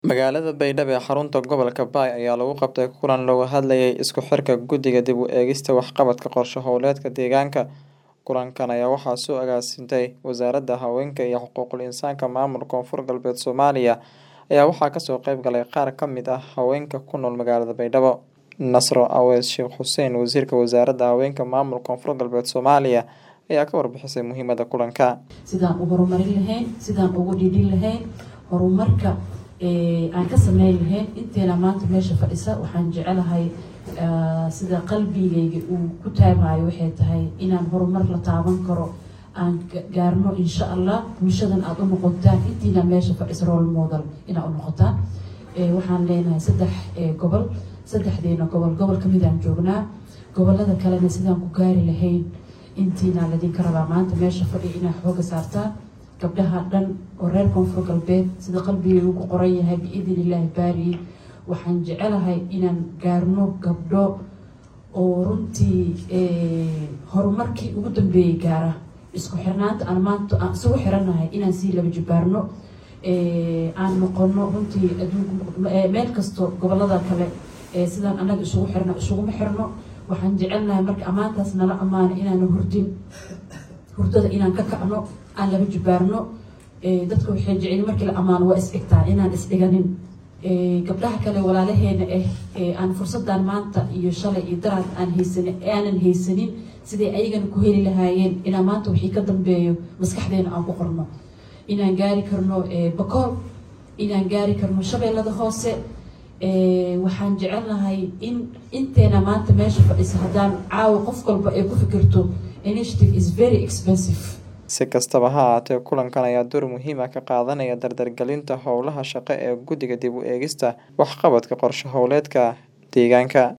Magaalada Baydhabo ee xarunta gobolka Bay ayaa lagu qabtay kulan looga hadlayay isku xirka Guddiga dib u eegista waxqabadka qorshe hawleedka deegaanka. Kulankan ayaa waxaa soo agaasintay Wasaaradda Haweenka iyo Xuquuqul Insaanka Maamulka Koonfur Galbeed Soomaaliya ayaa waxaa kasoo qayb galay qaar ka mid ah haweenka ku nool magaalada Baydhabo. Nasro Aweys Sheekh Xuseen, Wasiirka Wasaaradda Haweenka Maamulka Koonfur Galbeed Soomaaliya, ayaa ka warbixisay muhiimada kulanka. Sidaan u horumarin lahayn, sidaan ugu dhiidhin lahayn horumarka aan ka sameyn lahayn inteena maanta meesha fadhisa. Waxaan jecelahay sida qalbigayga uu ku taamayo waxay tahay inaan horumar la taaban karo aan gaarno insha Allah. Bulshadan aad u noqotaan intiina meesha fadhisa role model inaad u noqotaan. Waxaan leenahay saddexdeena gobol kamid aan joognaa. Gobolada kalena sidaan ku gaari lahayn intiina ladinka rabaa maanta meesha fadhi inaa xooga saartaan. gabdhaha dhan oo reer Koonfur Galbeed sida qalbigayga ugu qoran yahay biidhnillaahi baari. Waxaan jecelahay inaan gaarno gabdho oo runtii horumarkii ugu dambeeyay gaara. Isku xirnaanta aan maanta aan isugu xiranahay inaan sii laba jibaarno aan noqono runtii adduunka meel kasto gobolada kale sidaan anaga isuguma xirno. Waxaan jecelnahay marka amaantaas nala amaano inaan hurdada inaan ka kacno aan laba jibaarno. Dadka waxay jecel markii la amaano waa is-dhigtaan inaan is-dhiganin. Gabdhaha kale walaalaheena aan fursadan maanta iyo shalay iyo daraad aanan haysanin sidii ayagana ku heli lahaayeen inaan maanta wixii ka dambeeyo maskaxdeena aan ku qorno inaan gaari karno Bakool, inaan gaari karno Shabeellada Hoose. Waxaan jecelnahay in inteena maanta meesha fadhisa haddaan caawa qof walba ay ku fikirto initiative is very expensive. Si kastaba ha ahaatee, kulankan ayaa door muhiim ah ka qaadanaya dardargelinta howlaha shaqo ee Guddiga dib u eegista waxqabadka qorshe hawleedka deegaanka.